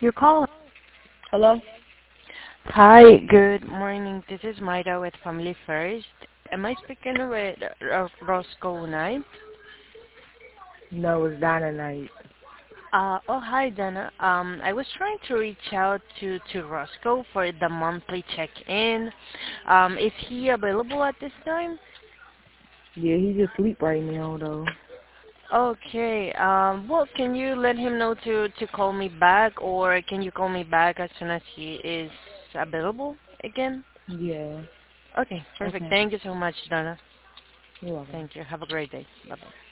Your call. Hello? Hi, good morning. This is Maida with Family First. Am I speaking with Roscoe Knight? No, it's Donna Night. Hi, Dana. I was trying to reach out to Roscoe for the monthly check-in. Is he available at this time? Yeah, he just sleep right now though. Okay. Well, can you let him know to call me back, or can you call me back as soon as he is available again? Yeah. Okay, perfect. Okay. Thank you so much, Dana. You're welcome. Thank you. Have a great day. Bye-bye.